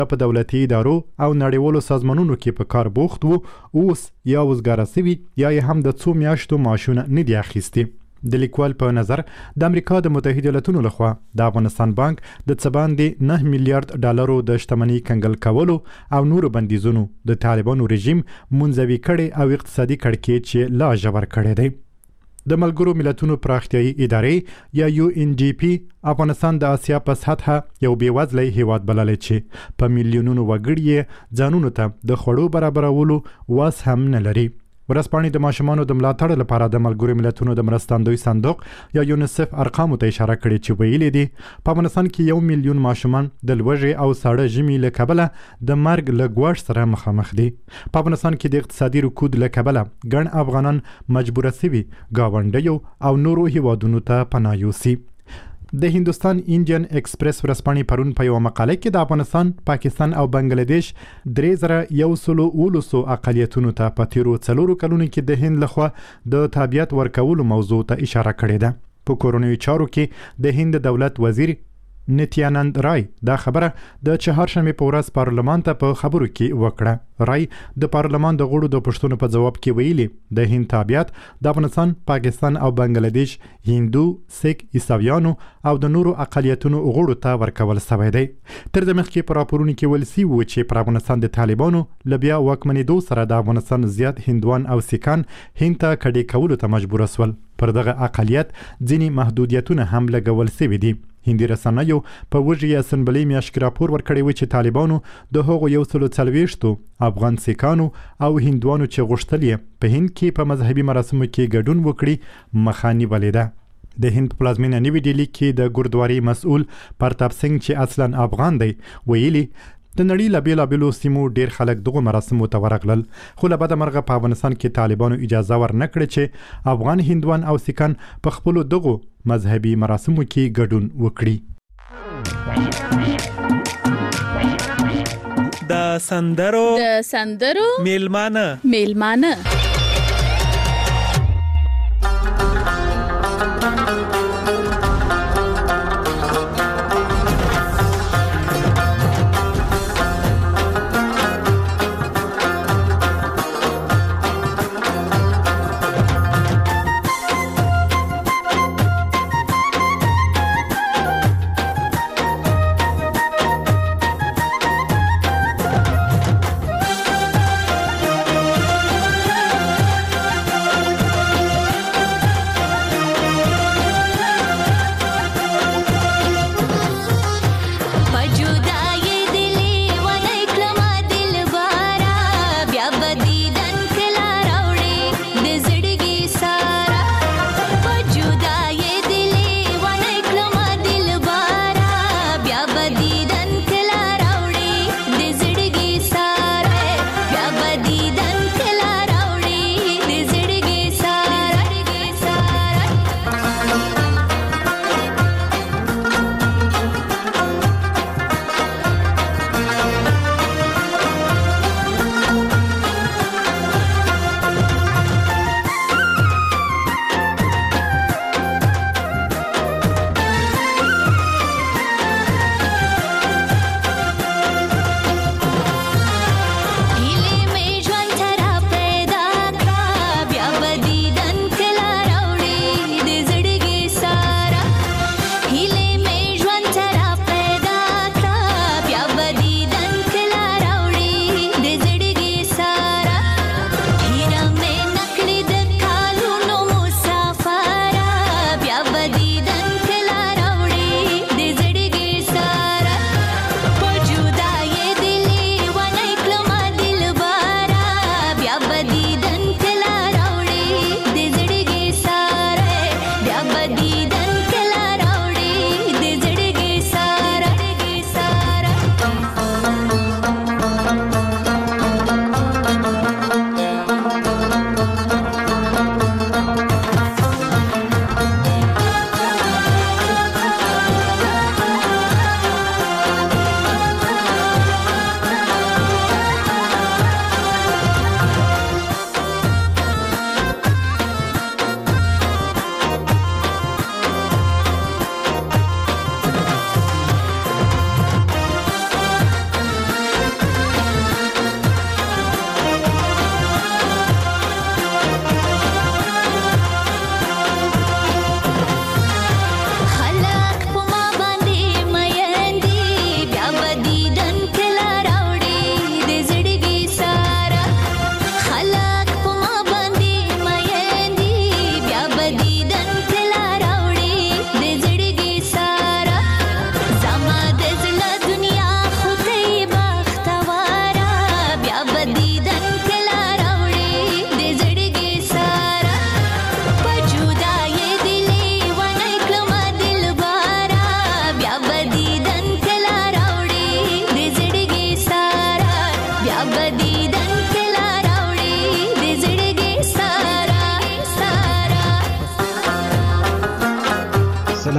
په دولتي ادارو او نړیوالو سازمانونو کې په کار بوخت وو، اوس یا وزګاره سوي یا هم د څو میاشتو معاشونه نه دي اخیستي. د لیکوال په نظر د امریکا د متحده ایالاتونو لخوا د افغانستان بانک د څه باندې 9 میلیارډ ډالرو د شتمنۍ کنګل کولو او نورو بندیزونو د طالبانو رژیم منځوي کړي او اقتصادي کړکېچ لا ژور کړی دی. د ملګرو ملتونو پراختیایي ادارې یا UNDP افغانستان د آسیا په سطحه یو بېوزلی هیواد بللی چې په میلیونونو وګړي ځانونو ته د خوړو برابرولو واس هم نه لري. ورځپاڼې د ماشومانو د ملاتړ لپاره د ملګرو ملتونو د مرستندوی صندوق یا یونیسف ارقامو ته اشاره کړې چې ویلي دي په افغانستان کې 1 میلیون ماشومان د لوږې او ساړه ژمي له کبله د مرګ له ګواښ سره مخامخ دي. په افغانستان کې د اقتصادي رکود له کبله ګڼ افغانان مجبوره سوي ګاونډیو او نورو هیوادونو ته پناه یوسي. د هندوستان انډین ایکسپریس ورځپاڼې پرون په یوه مقاله کې د افغانستان، پاکستان او بنګلاديش 3119 اقلیتونو ته په تیرو 4 کلونو کې د هند لخوا د تابعیت ورکولو موضوع ته اشاره کړې ده. په کورونیو چارو کې د هند دولت وزیر نتیانند رای دا خبره د چهارشنبه په ورځ پارلمان ته په خبرو کې وکړه. رای د پارلمان د غړو د پوښتنو په جواب کې ویلي د هند تابعیت د افغانستان، پاکستان او بنګلاديش هندو، سیک، عیسویانو او د نورو اقلیتونو غړو ته ورکول شوی دی. تر دې مخکې په راپورونو کې ویل شوي وو چې پر افغانستان د طالبانو له بیا واکمنېدو سره د افغانستان زیات هندوان او سیکان هند ته کډې کولو ته مجبوره سول. پر دغه اقلیت ځینې محدودیتونه هم لګول شوي دي. هندي رسنیو په وږي اسمبلۍ میاشت کې راپور ورکړی و چې طالبانو د هغو 140 افغان سیکانو او هندوانو چې غوښتل یې په هند کې په مذهبي مراسمو کې ګډون وکړي مخه نیولې ده. د هند په پلازمینه نوی ډیلي کې د ګوردواري مسؤل پرتاپ سنګ چې اصلا افغان دی ویلي د نړۍ له بیلابیلو سیمو ډیر خلک دغه مراسمو ته ورغلل، خو له بده مرغه په افغانستان کې طالبانو اجازه ورنکړه چې افغان هندوان او سیکان په خپلو دغو مذهبي مراسمو کې ګډون وکړي. د سندرو میلمانه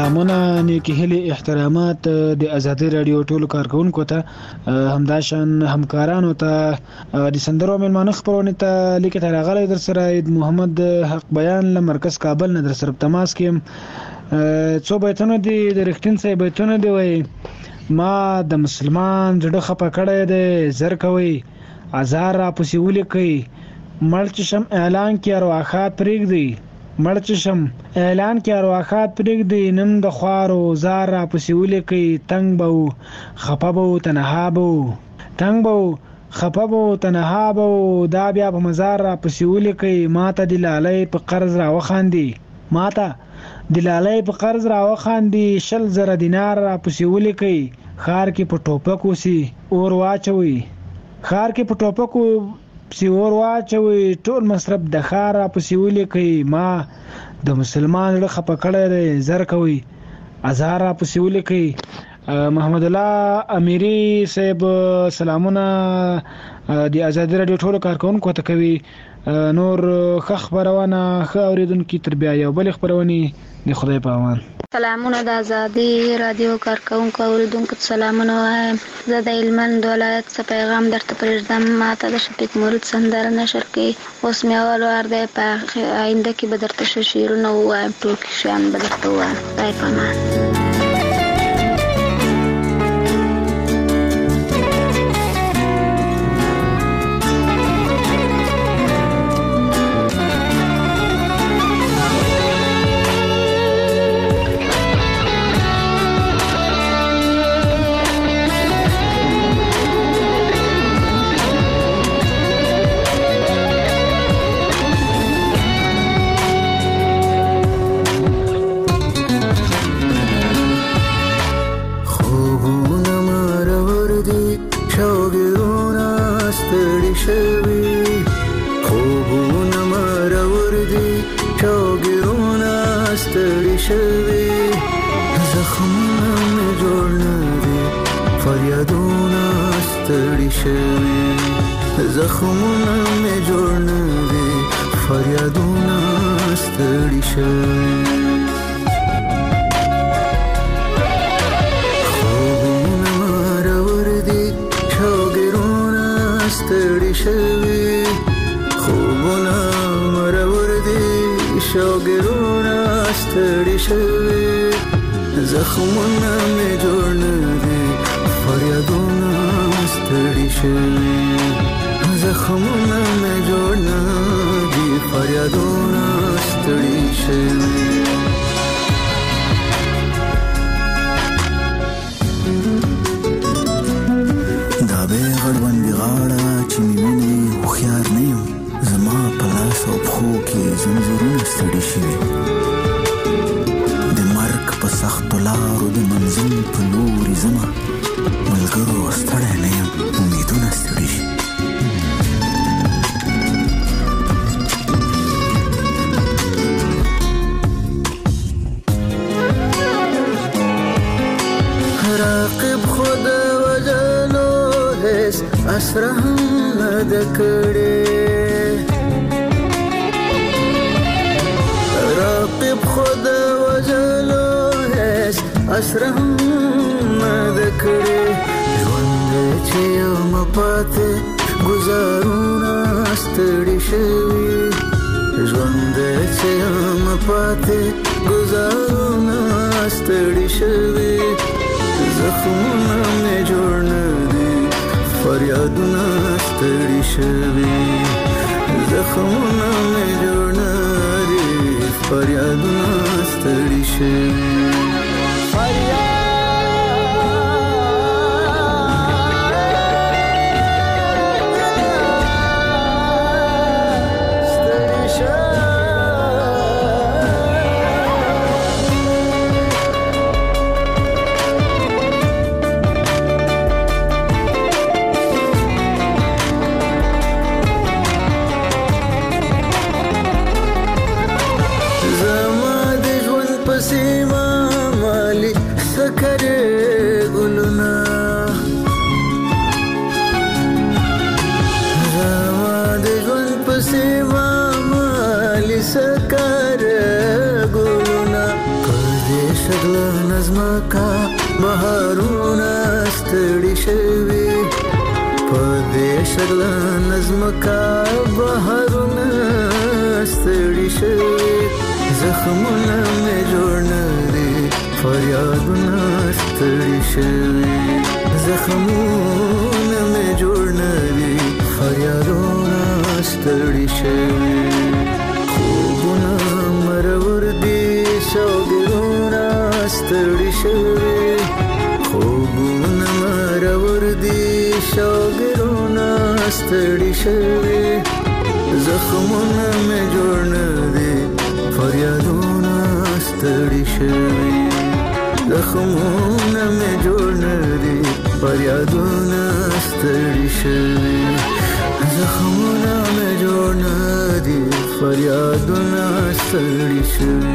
سلامونه، نیکی هیلې، احترامات د آزادۍ رادیو ټولو کارکونکو ته، همداشان همکارانو ته، د سندرو میلمانه خپرونې ته لیکه ته راغلی در سره عید محمد حق بیان له مرکز کابل نه در سره په تماس کې. څو بیتونه دي د رښتین صاحب بیتونه دي، وایي ما د مسلمان زړه خفه کړی دی، زر کوي ازار را پسې ولیکئ، مړ چې شم اعلان کې ارواښاد پرېږدئ، مړ چې شم اعلان کې ارواښاد پرېږدئ، نن د خوارو زار را پسې ولیکئ، تنګ به و خفه به و تنها به و، تنګ به و خفه به و تنها به و، دا بیا په مزار را پسې ولیکئ، ماته د لالۍ په قرض را وخاندي، ماته د لالۍ په قرض را وخاندي، 100 زره دینار را پسې ولیکئ، ښار کې په ټوپک وسي اور واچوي، ښار کې په ټوپکو پسې اور واچوي، ټول مصرف د ښار را پسې ولیکئ، ما د مسلمان زړه خفه کړی دی، زر کوي ازار را پسې ولیکئ. محمد الله امیری صاحب سلامونه د آزادۍ رادیو ټولو کارکونکو ته کوي. نور ښه خپرونه، ښه اورېدونکي، تر بیا یو بلې خپرونې د خدای په امان. سلامونه د آزادۍ رادیو کارکونکو اوریدونکو ته سلامونه وایم. زه د هلمند ولایت څخه پیغام درته پرېږدم. ماته د شفیق مرید سندره نشر کړي. اوس مې اول وار دی، په آینده کې به درته ښه شعرونه ووایم، ټول شیان به درته ووایم. خدای په امان. زخمونه مې جوړ نه دي، فریادونه ستړي شوي، خوبونه مرور دي، شوګیرونه ستړي شوي، خوبونه مرور دي، شوګیرونه ستړي شوي، زخمونه مې جوړ نه دي، فریادونه ستړي شوي، زخمونه مې جوړ نه دي، فریادونه ستړي شوي. دا به غړوندې غاړه چې مې ویني، هوښیار نه یم، زما په لاس او پښو کې زنځیرونه ستړي شوي، د مرګ په سختو لارو د منزل په لوري ځمه، ملګرو ستړی نه یم، امیدونه ستړي شي. راقب خود وجلو هیڅ اسره هم نه ده کړې، راقب خود وجلو هیڅ اسره هم نه ده کړې، ژوند چې یم پاتې ګزارونه ستړي شوي، ژوند چې یم پاتې ګزارونه ستړي شوي، زخمونه مې جوړ نه دي، فریادونه ستړي شوي، زخمونه مې جوړ نه دي، فریادونه ستړي شوي. شغله نظمکا بهارونه ستړي شوي په دې شغله نظمکا بهارونه ستړي شوي زخمونه مې جوړ نه دي فریادونه ستړي شوي زخمونه مې جوړ نه دي فریادونه ستړي شوي خوبونه مرور دي شوګرونه ستړي شوي خوبونه مرور دي شوګرونه ستړي شوي زخمونه مې جوړ نه دي فریادونه ستړي شوي زخمونه مې جوړ نه دي فریادونه ستړي شوي زخمونه مې جوړ نه دي فریادونه ستړي شوي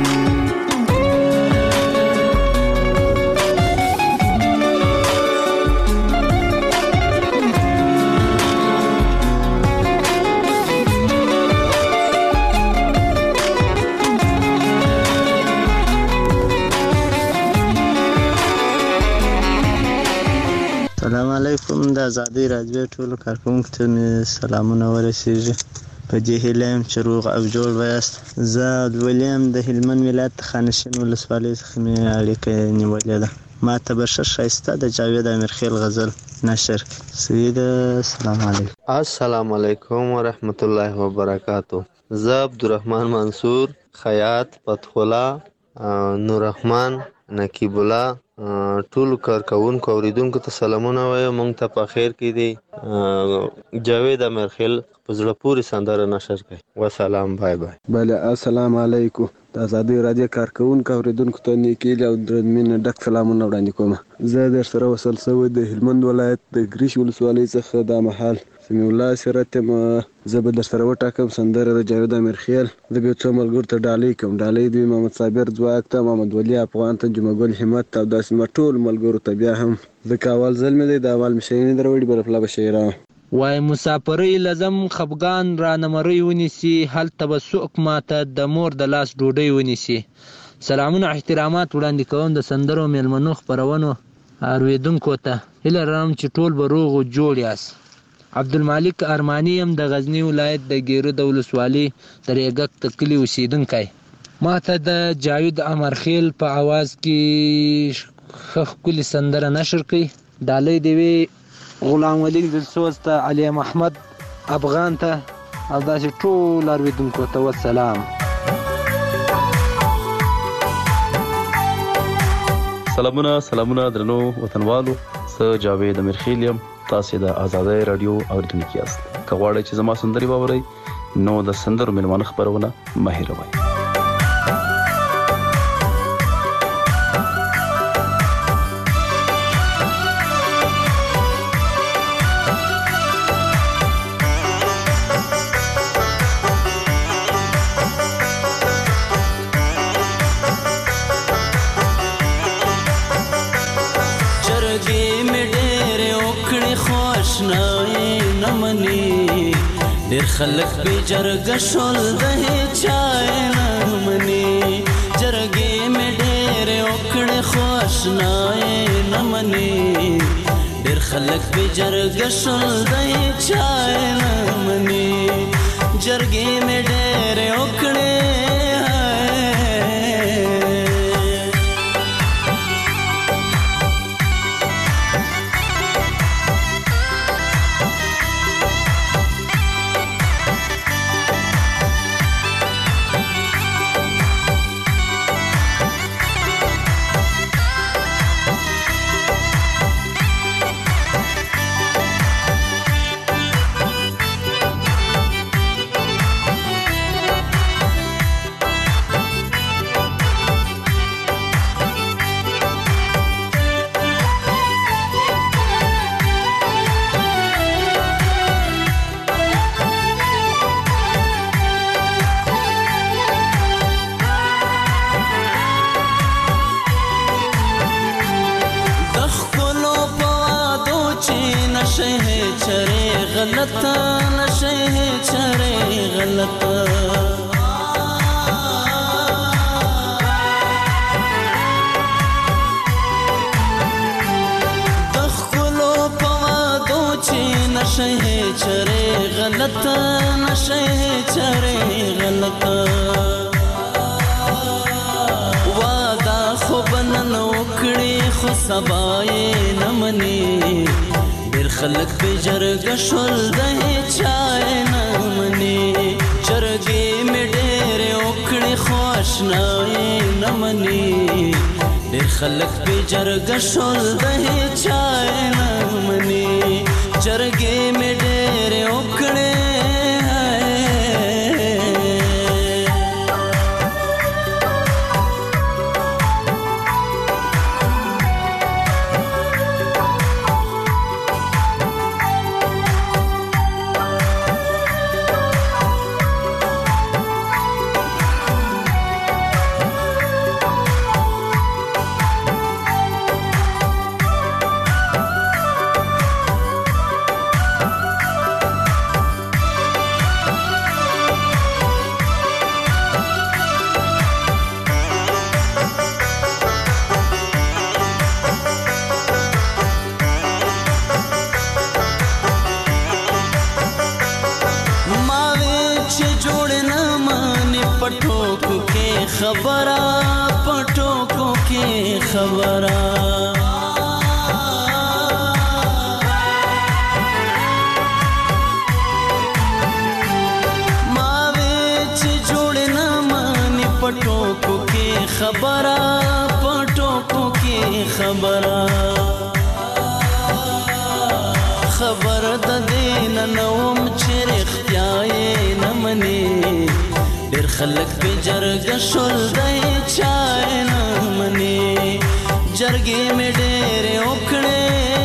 السلام علیکم د ازادۍ راډیو ټولو کارکوونکو ته مې سلامونه ورسیږي په دې هیله یم چې روغ او جوړ به یاست زه ولیم د هلمند ولایت خانشین ولسوالۍ څخه مې اړیکه نیولې ده ما ته به ښه ښایسته د جاوید امیرخیل غزل نشر سید سلام علیکم السلام علیکم ورحمت الله وبرکاتو زه عبدالرحمن منصور خیاط فتح الله نوررحمن نقیب الله ټول کارکوونکو اوریدونکو ته سلامونه وایم مونږ ته په خیر کې دی جاوید امیرخیل په زړه پورې سندره نشر کوي وسلام بای بای بله السلام علیکم د ازادۍ راډیو کارکوونکو اوریدونکو ته نیکې او درنمنه ډک سلامونه وړاندې کوم زه در سره وصل شوی د هلمند ولایت د ګریش ولسوالۍ څخه دا مهال سمیع الله سیرت یم زه به در سره وټاکم سندره د جاوید امیرخیل زه به څو ملګرو ته ډالۍ کوم ډالۍ دوی محمد صابر ځواک ته محمد ولی افغان ته جمعه ګل همت ته او داسې ټول ملګرو ته بیا هم ځکه اول ځل مې دی د اول مې شیریني دروړي برفلا به شیرا وای مسافرۍ لزم خفګان را نمرۍ ونیسي هلته به څوک ماته د مور د لاس ډوډۍ ونیسي سلامونه احترامات وړاندې کوم د سندرو میلمنو خپرونو اورېدونکو ته هیله لرم چې ټول به روغ او جوړ یاست عبدالمالک ارمانی یم د غزنی ولایت د ګیرو د ولسوالۍ د ریګک د کلي اوسېدونکی ما ته د جاوید امیرخیل په اواز کې ښه ښکلې سندره نشر کړي ډالۍ دې وي غلام ولی دلسوز ته علي محمد افغان ته او داسې ټول اورېدونکو ته والسلام سلامونه درنو وطنوالو زه جاوید امیرخیل یم تاسو د ازادۍ رادیو اوریدونکو یاست که غواړئ چې زما سندرې واورئ نو د سندرو میلمانه خپرونه مه هېروئ ډېر خلک بې جرګه شول د هېچا نه مني جرګې مې ډېرې وکړې خو اشنایې نه مني ډېر خلک بې جرګه شول د هېچا نه مني جرګې مې ډېرې وکړې غلطه نشي چره غلطه نشه چره غلط نشه چره غلط وادا خوب نن وکړي خو سبا یې نه مني ډېر خلک په جرګه شول د چا نه مني جرګې مې ډېرې وکړې خو اشنا یې نه مني ډېر خلک په جرګه شول د چا نه مني جرګې مې ډېرې وکړې خبره پټوکو کې خبره ما وې چې جوړ نه مانی پټوکو کې خبره پټوکو کې خبره خبر د دین نوم چې رښتیا یې نه مني ډېر خلک په جرګه شول د چا نه مني جرګې مې ډېرې وکړې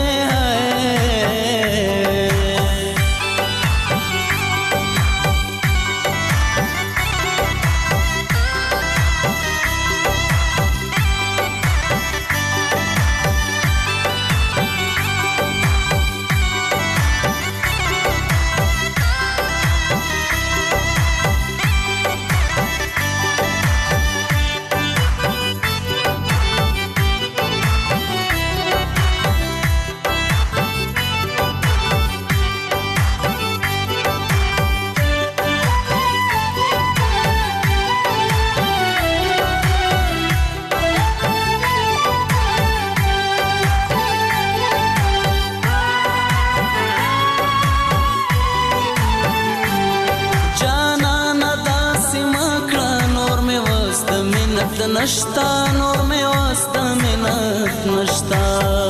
نشتا نور میں واسطہ منت نشتا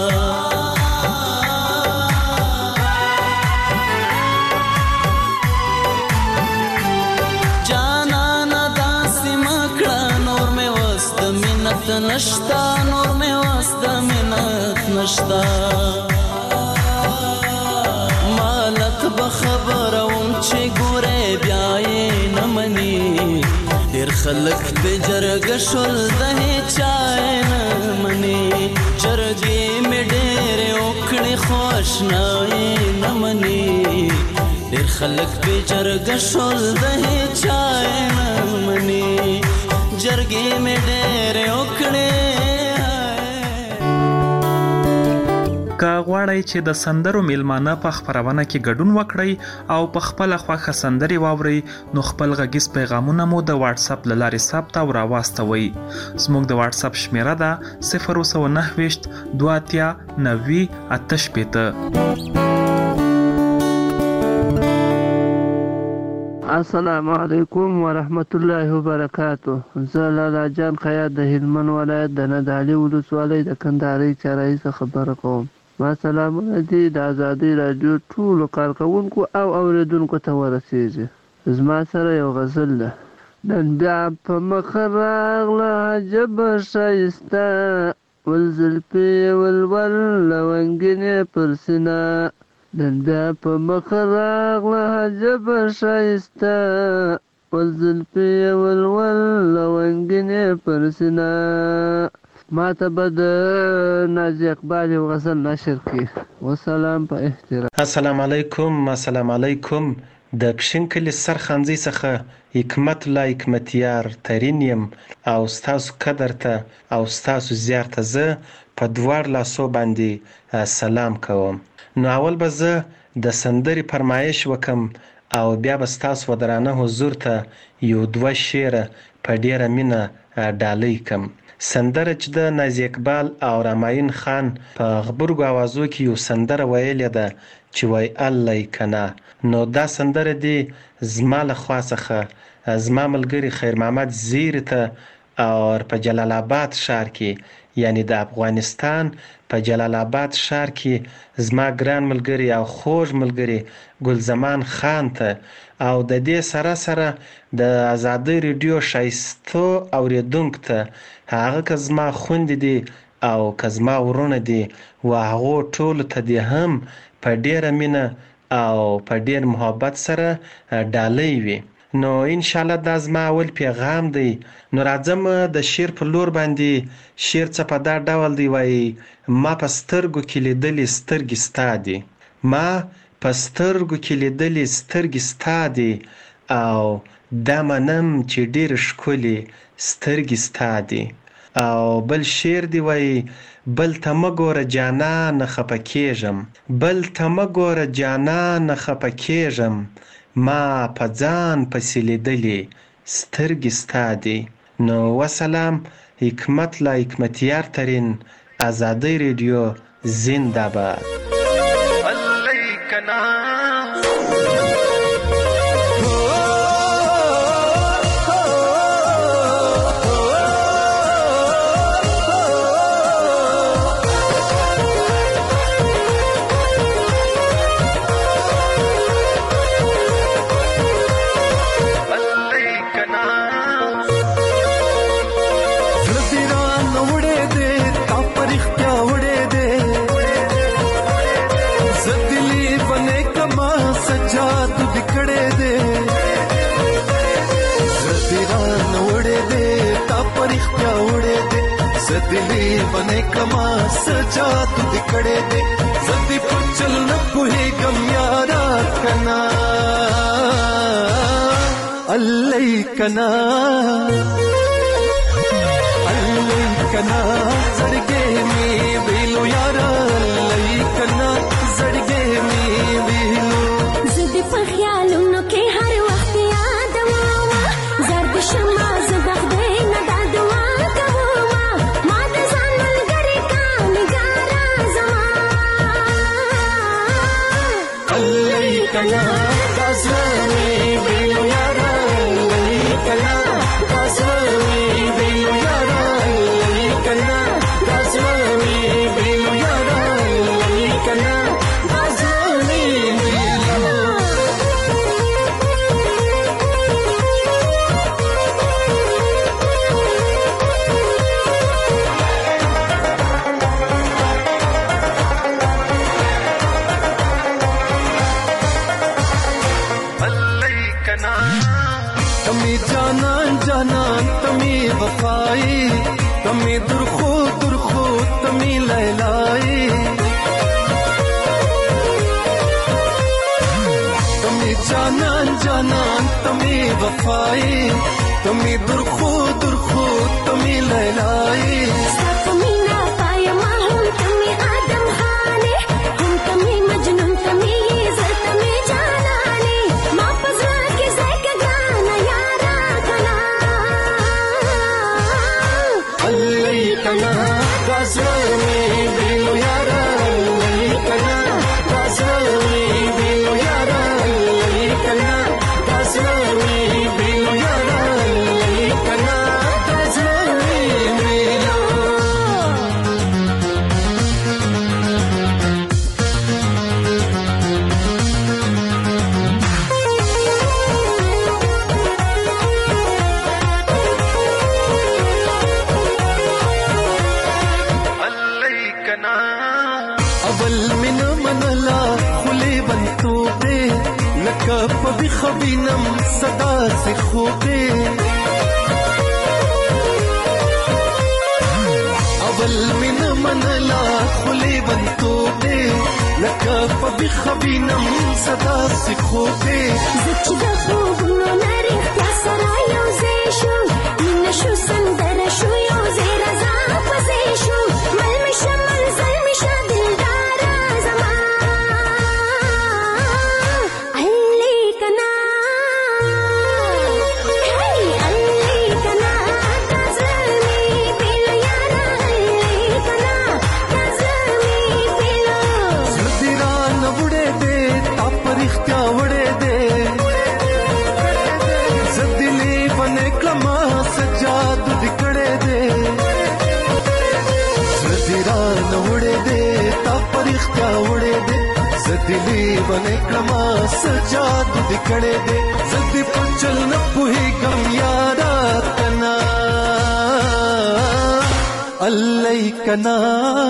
جانا ندا سمکڑا نور میں واسطہ منت نشتا نور میں واسطہ منت نشتا مالت بخبرم چه گوره بیائی نمانی ډېر خلک په جرګه شول د چا نه مني جرګې مې ډېرې وکړې خو اشنا یې نه مني ډېر خلک په جرګه شول د چا نه مني جرګې مې ډېرې وکړې که غواړئ چې د سندرو میلمانه په خپرونه کې ګډون وکړئ او په خپله خوښه سندرې واورئ نو خپل غږیز پیغامونه مو د واتس اپ له لارې ثبت او راواستوئ. زموږ د واتس اپ شمیره ده 029 2 90 88. السلام علیکم ورحمت الله وبرکاته. زه لالا جان خیاط د هلمند ولایت د ندالي ولسوالۍ د کندهارۍ چارایي څخه خبره کوم. ما سلامونه دي د ازادۍ راډیو ټولو کارکوونکو او اوریدونکو ته ورسیږي. زما سره یو غزل ده. نن بیا په مخ راغله عجبه ښایسته ول زلفې ولول لونګینې پر سینه نن بیا په مخ راغله عجبه ښایسته ول زلفې ولول لونګینې پر سینه. ما ته به د نازي اقبال یو غزل نشر کړي. وسلام په احترام. السلام علیکم. د پښین کلي سرخانځي څخه حکمت لا حکمتیار ترین یم او ستاسو قدر ته او ستاسو زیار ته زه په 2 لاسو باندې سلام کوم. نو اول به زه د سندرې فرمایش وکم او بیا به ستاسو ودرانه حضور ته یو دوه شعره په ډیره مینه ډالۍ کم. سندره چې د نازي اقبال او راماین خان په غبرګو اوازو کې یو سندره ویلې ده چې وای الله کنا. نو دا سندره دی زما له خوا څخه زما ملګری خیر محمد زیر ته او په جلال آباد ښار کې، یعنی د افغانستان په جلال آباد ښار کې زما ګران ملګری او خوږ ملګری ګلزمان خان ته، او د دې سره سره د آزادۍ رادیو ښایستو اوریدونکو ته، هغه که زما خویندې دي او که زما ورونه دي، و هغو ټولو ته دې هم په ډیره مینه او په ډیر محبت سره ډالۍ وي. نو انشاءالله دا زما اول پیغام دی. نو راځم د شعر په لور باندې. شعر څه په دا ډول دی، وایي ما په سترګو کې لیدلې سترګې ستا دي، ما په سترګو کې لیدلې سترګې ستا دي، او دا منم چې ډېر ښکلې سترګې ستا دي. او بل شعر دی، وایي بل ته مه ګوره جانانه خفه کېږم، بل ته مه ګوره جانانه خفه کېږم، ما په ځان پسې لیدلې سترګې ستا دي. نو وسلام. حکمت لا حکمتیار ترین آزادۍ رادیو زنده باد. دلی بنے کما سجا تو دکڑے دے زدی پچل نہ کوئی گم یارا کنا اللہ کنا زڑگے می بیلو یارا اللہ کنا زڑگے می بیلو زدی پر خیالوں نو کے ہر وقت یاد ماما زرد شما زبخ دے ندا دعا کنا دازمی بیلو یارا لئی کنا دازمی بیلو یارا لئی کنا دازمی بیلو یارا لئی کنا دازمی بیلو تمی جانان جانان تمی وفائی تمی درخو درخو تمی لیلائی تمی جانان جانان تمی وفائی تمی درخو درخو تمی لیلائی تمی نا پایا ماہم تمی آدم خانے ہم تمی مجنون تمی زر تمی جانانے ماں پزرا کی زیک گانا یارا کنا اللہ کنا غازمی بیلو یارا اللہ کنا غازمی بیلو یارا اللہ کنا غازمی بیلو یارا اللہ کنا غازمی بیلو اول من منلا خلی بنتو دے لکا پبی خبینم صدا سے خوبے اول من منلا خلی بنتو دے لکا پبی خبینم صدا سے خوبے زچ دا خوب نو ناری اختیا سرا یوزے شو من شو سندر شو یوزے رضا پزے شو مل مشا منزل مشا دلدارا زمان زدلی باندې کما سجاد د کړه دې زدي پچل نه پوهیږم یارا کنا الله کنا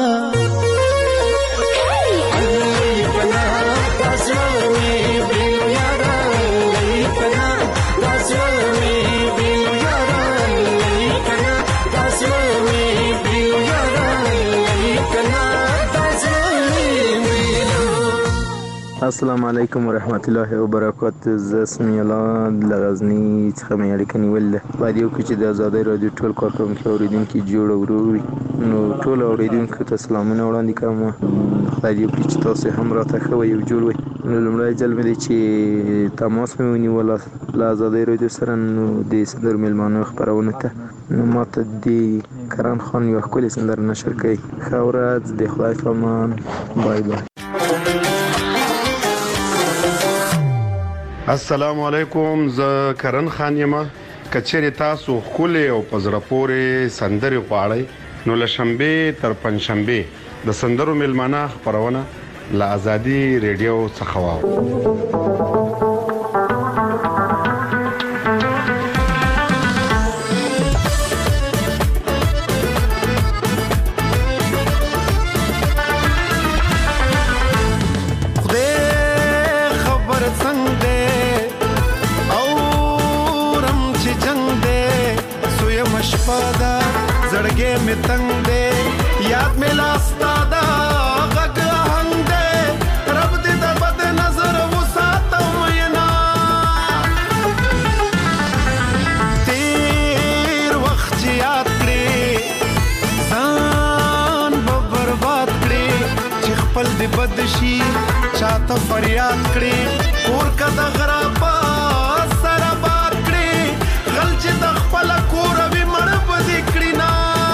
السلام علیکم ورحمت الله وبرکاته. زه سمی الله لغزنی څخه مې اړیکه نیولې ده. باید یو چې د آزادۍ رادیو ټول کارکوونکي اورېدونکي جوړ ورور وي، نو ټول اورېدونکو ته سلامونه وړاندې کوم. خدای دې وکړي چې تاسو هم راته ښه وئ او جوړ وئ. نو لومړی ځل مې دی چې تماس مې ونیول له آزادۍ رادیو سره، نو د سندرو میلمانو خپرونو ته نو ماته د کرن خان یوه ښکلې سندره نشر کوي. ښه ورځ، د خدای په امان، بای بای. السلام علیکم، زه کرن خان یم. کچېرې تاسو ښکلې او په زړه پورې سندرې غواړئ نو له شنبې تر پنجشنبې د سندرو میلمانه خپرونه له ازادي ریډیو څخه واورئ. زړګې مې تنگ دے یاد مې لاستا دا غږ هنګ دے رب دې د بد نظر وساتو مینا تیر وخت یاد کړې ځان به برباد کړې چې خپل دې بد شي چاته فریاد کړې کور کا د غرابا سره باد کړې غل چې د خپل کور وي مړ بدې کړې نا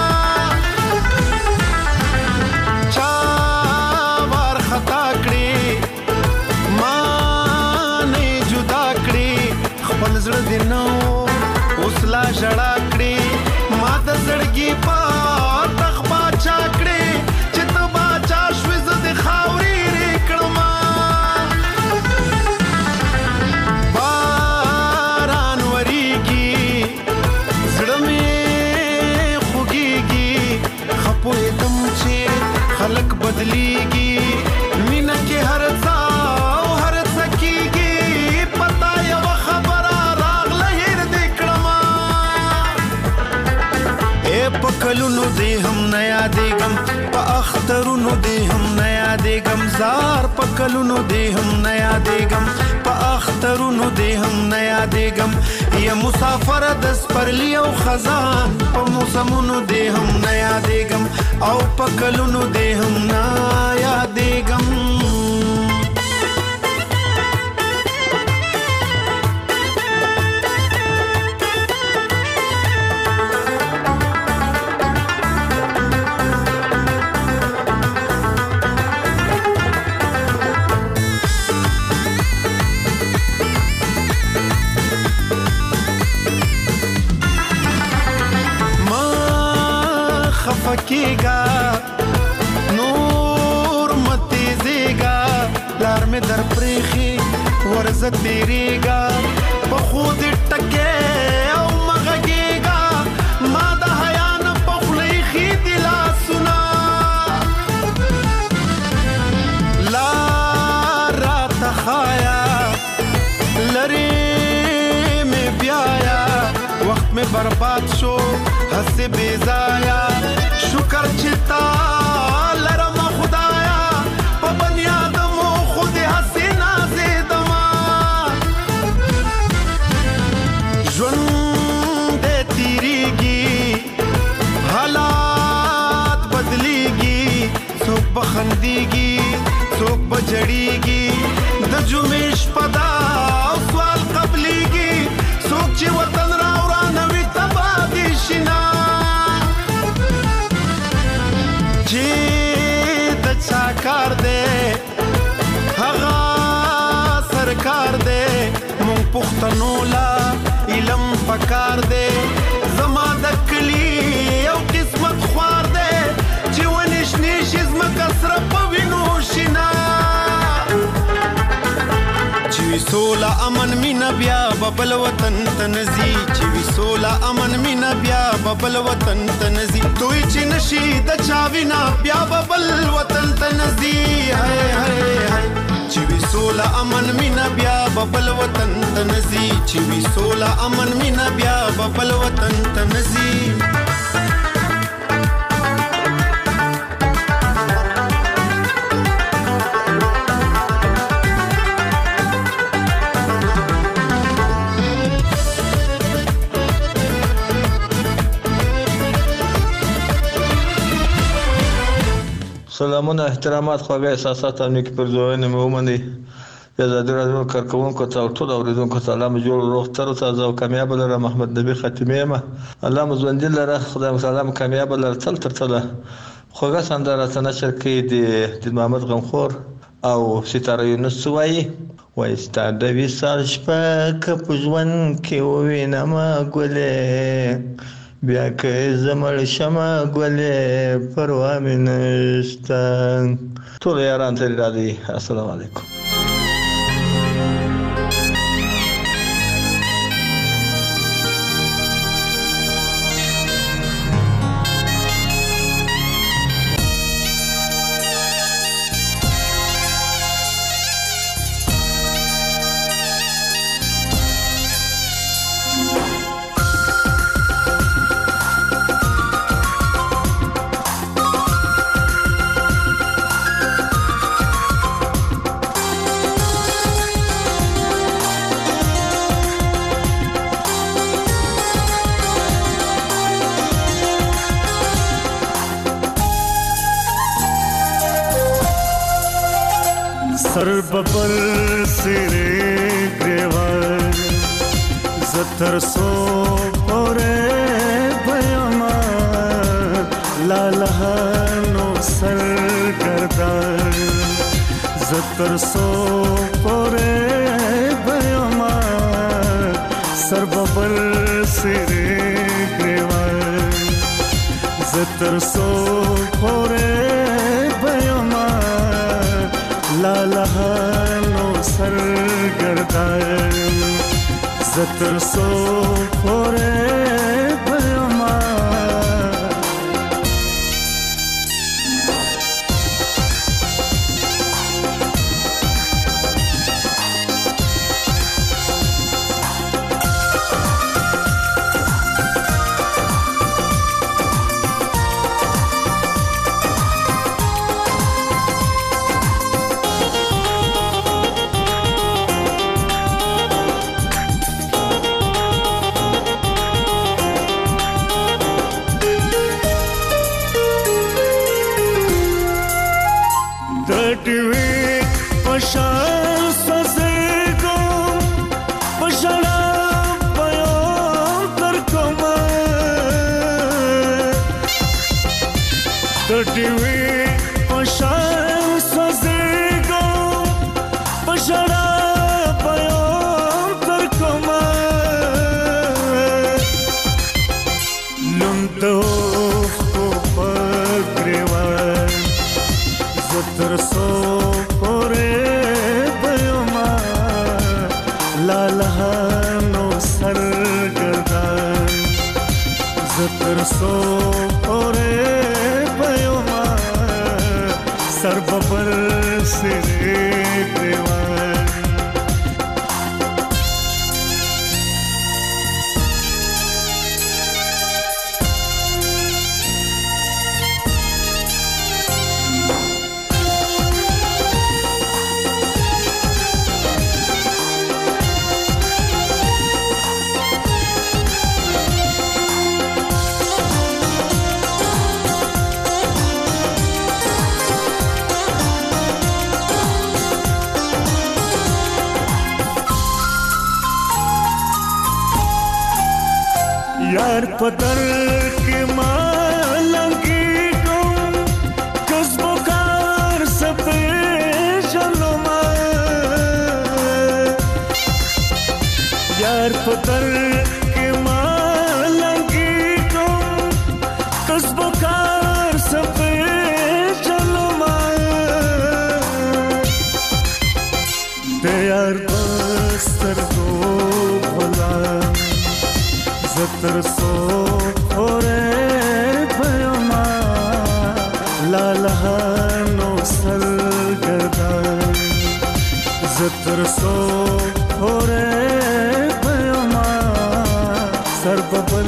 زړه دې نو اوس لا ژړا کړې ما د زړګي په تخ باچا کړې چې ته باچا شوې زه د خاورې رې کړم باران وریږي زړه مې خوږېږي ښه پوهېدم چې خلک بدلېږي مینه کې هر څه او هر څه کېږي پتا یوه خبره کلونو دې هم نه یادېږم په اخترونو دې هم نه یادېږم زار په کلونو دې هم نه یادېږم په اخترونو دې هم نه یادېږم یا مسافر د سپرلي او خزان په موسمونو دې هم نه یادېږم او په کلونو دې هم نه یادېږم. کېږه نور متیزېږه لار مې در پرېښې ورځه تېرېږه په خو دې ټکې او مه غږېږه ما د حیا نه په خوله ایښي دي لاسونه لار راته ښایه لرې مې بیایه وخت مې برباد شو هسې بې ځایه شکر چې تا لرم خدایا په بني آدمو خود هسې نازېدما ژوند دې تېرېږي حالات بدلېږي څوک به خندېږي څوک به جړېږي د جمعې شپه ده او سوال قبلېږي څوک چې وطن راورانوي تباه دې شي نه چې د چا کار دی هغه سرکار دی مونږ پښتنو لا علم پکار دی زما د کلي یو قسمت خوار دی چې ونې شنې شي ځمکه سره په وینو شي نه وی سولا امن مینا بیا ببل وطن تنزي چې وی سولا امن مینا بیا ببل وطن تنزي دوی چې نشي د چاوینا بیا ببل وطن تنزي هاي هاي هاي چې وی سولا امن مینا بیا ببل وطن تنزي چې وی سولا امن مینا بیا ببل وطن تنزي سلامونه احترامات خواږه احساسات او نیک پرځوونه مې ومني د آزادۍ راډیو کارکونکو ته ټول اوریدونکو ته الله مجبور روغ تر تازه او کامیاب لره محمد نبی ختمه ما الله مزوند لره خدای مسالم کامیاب لره تل تر تله خوږه سندره تنشر کې د محمد غمخور او ستاره یونس وایي ستاد وسال شپه کپ ژوند کې وینم ګلې بیا که زمړ شمه ګلې پروا مې نشته ټول یاران ته راځي السلام علیکم سر ببر سره گریوان زتر سو پوره بیاما لالهانو سر گردان زتر سو پوره بیاما سر ببر سره گریوان زتر سو پوره بیاما لالهانو سر گردان زتر سو پوره بیاما सो ओरे पयोमा सर्वपर से देवान यार पतर के मालंगी तुम कसबोकार सपे जलमा यार पतर के मालंगी तुम कसबोकार सपे जलमा د یار بسترګو غلا زتر سو اورې پيما لاله نو سر ګردا زتر سو اورې پيما سر ببل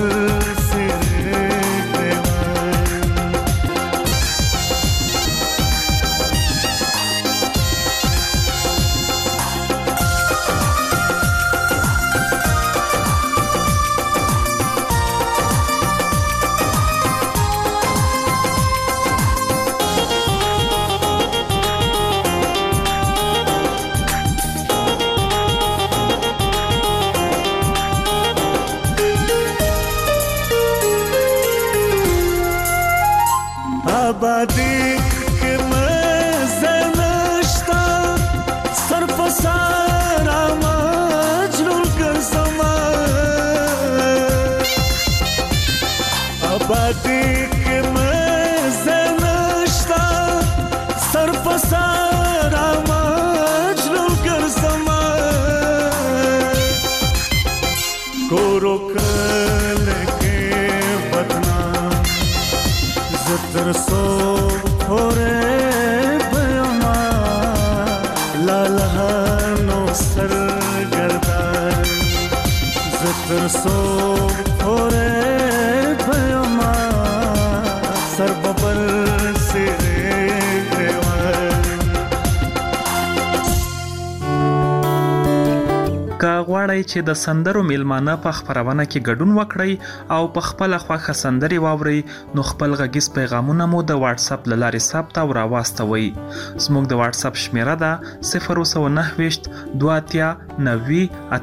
आबादी के मज़नश्ता सर पसारा मजलूल कर समा आबादी के मज़नश्ता सर पसारा मजलूल कर समा कोरो कल के बदना زتر سو اورې پيما لاله نو سر ګردا زتر سو اورې پيما سر ببل سره که غواړئ چې د سندرو میلمانه په خپرونه کې ګډون وکړئ او په خپل خوښه سندري واورئ نو خپل غږیز پیغامونه مو د واتس اپ لارې ثبت او راواستوئ. زموږ د واتس اپ شمیره ده 029 23 90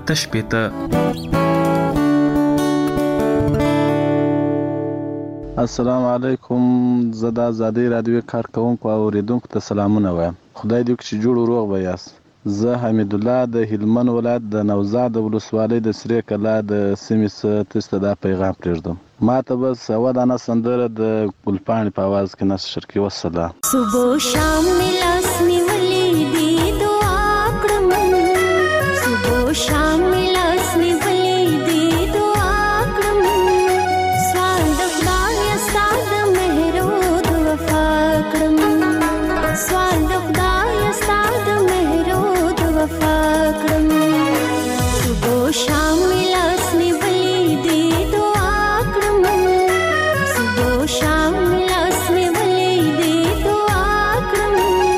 88. السلام علیکم. زه د آزادۍ رادیو کارکونکو او اوریدونکو ته سلامونه وایم. خدای دې وکړي چې جوړ او روغ به یاست. زه حمید الله د هلمند ولایت د نوزاد ولسوالۍ د سرې کلا د سیمې څخه تاسو ته دا پیغام پرېږدم. ما ته بس یوه دانه سندره د ګلپاڼې په اواز کې نشر کړي. والسلام. صبح شام لاس نیولې دي دعا کړم صبح شام لاس نیولې دي دعا کړم سوال د خدای ستاد مهرو د وفا کړم سوال د خدای ستاد مهرو وفا کړم صبح شام لاس نیولې دي دعا کړم صبح شام لاس نیولې دي دعا کړم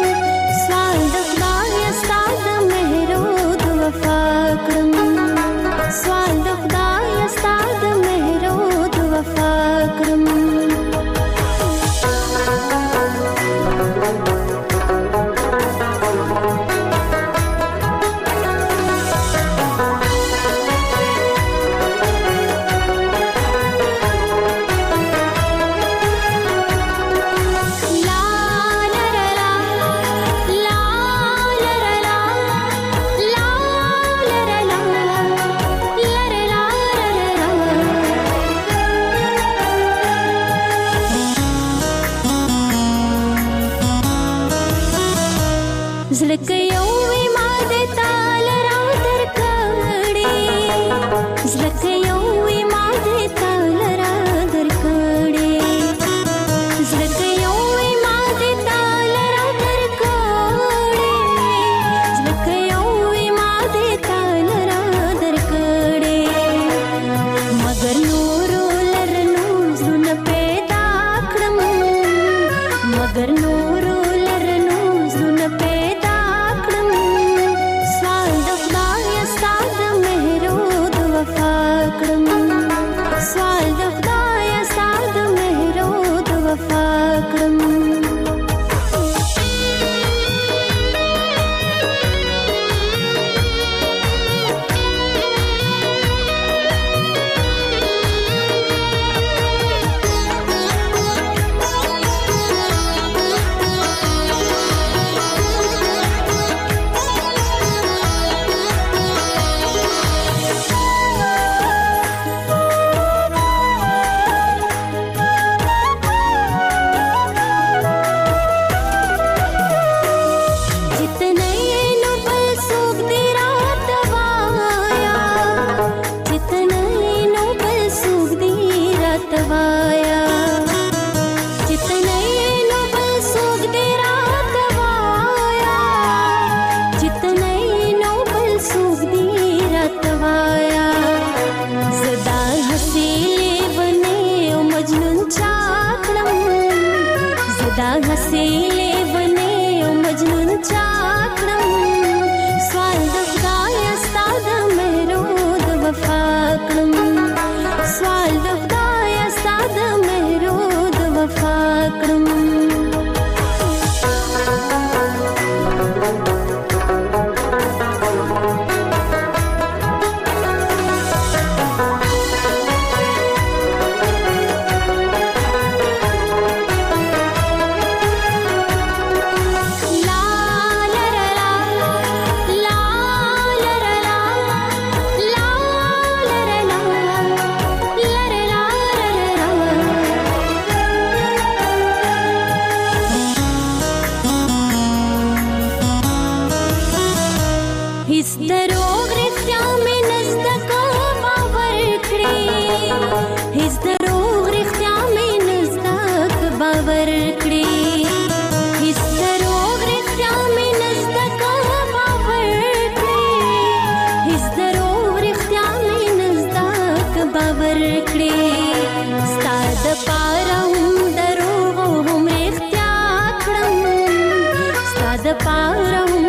هیڅ دروغ رښتیا مې نزده که باور کړې هیڅ دروغ رښتیا مې نزده که باور کړې هیڅ دروغ رښتیا مې نزده که باور کړې هیڅ دروغ رښتیا مې نزده که باور کړې ستا دپاره هم دروغ هم رښتیا کړم ستا دپاره هم